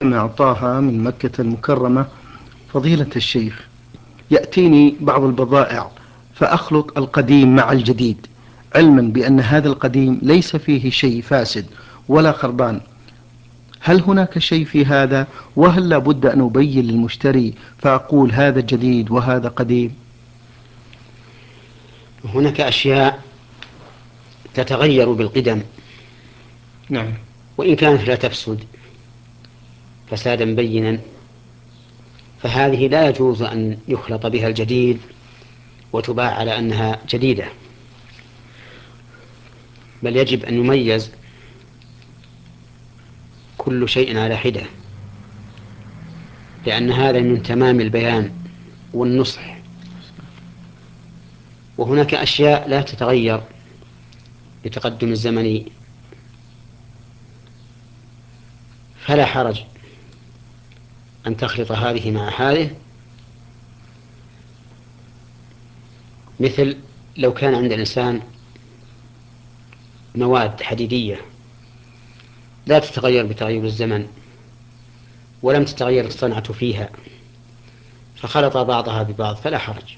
أعطاها من مكة المكرمة. فضيلة الشيخ، يأتيني بعض البضائع فأخلط القديم مع الجديد، علما بأن هذا القديم ليس فيه شيء فاسد ولا خربان. هل هناك شيء في هذا؟ وهل لا بد أن أبين للمشتري فأقول هذا جديد وهذا قديم؟ هناك أشياء تتغير بالقدم، نعم. وإن كانت لا تفسد فسادا بينا، فهذه لا يجوز أن يخلط بها الجديد وتباع على أنها جديدة، بل يجب أن يميز كل شيء على حدة، لأن هذا من تمام البيان والنصح. وهناك أشياء لا تتغير بتقدم الزمن، فلا حرج أن تخلط هذه مع هذه. مثل لو كان عند الإنسان مواد حديدية لا تتغير بتغير الزمن ولم تتغير الصنعة فيها، فخلط بعضها ببعض فلا حرج،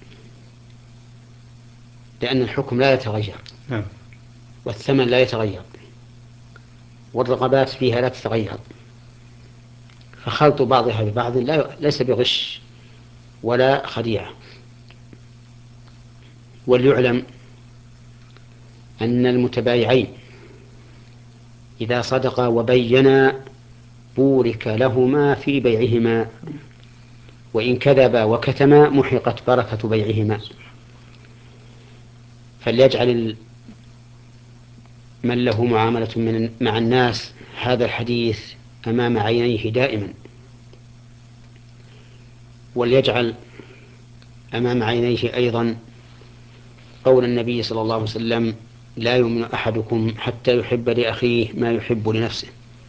لأن الحكم لا يتغير نعم. والثمن لا يتغير والرغبات فيها لا تتغير، فخلط بعضها ببعض ليس بغش ولا خديعة. وليعلم أن المتبايعين إذا صدقا وبينا بورك لهما في بيعهما، وإن كذبا وكتما محقت بركة بيعهما. فليجعل من له معاملة مع الناس هذا الحديث أمام عينيه دائما، وليجعل أمام عينيه أيضا قول النبي صلى الله عليه وسلم: لا يؤمن أحدكم حتى يحب لأخيه ما يحب لنفسه.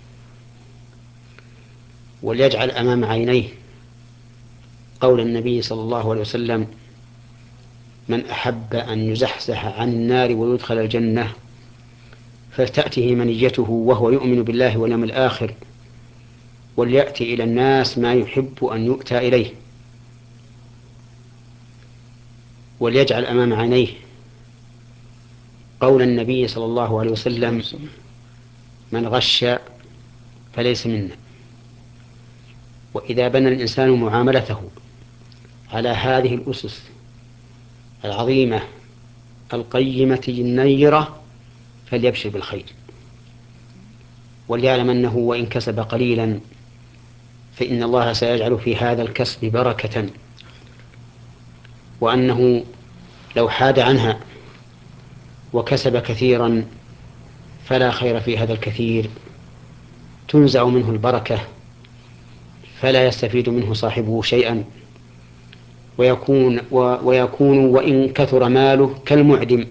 وليجعل أمام عينيه قول النبي صلى الله عليه وسلم: من أحب أن يزحزح عن النار ويدخل الجنة فلتأته منيته وهو يؤمن بالله واليوم الآخر، وليأتي إلى الناس ما يحب أن يؤتى إليه. وليجعل أمام عينيه قول النبي صلى الله عليه وسلم: من غش فليس منا. وإذا بنى الإنسان معاملته على هذه الأسس العظيمة القيمة النيرة فليبشر بالخير، وليعلم أنه وإن كسب قليلا فإن الله سيجعل في هذا الكسب بركة، وأنه لو حاد عنها وكسب كثيرا فلا خير في هذا الكثير، تنزع منه البركة فلا يستفيد منه صاحبه شيئا، ويكون وإن كثر ماله كالمعدم،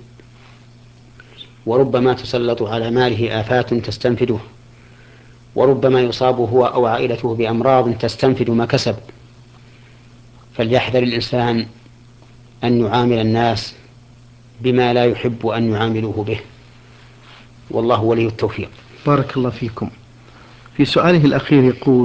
وربما تسلط على ماله آفات تستنفده، وربما يصاب هو أو عائلته بأمراض تستنفد ما كسب. فليحذر الإنسان أن يعامل الناس بما لا يحب أن يعاملوه به، والله ولي التوفيق. بارك الله فيكم. في سؤاله الأخير يقول: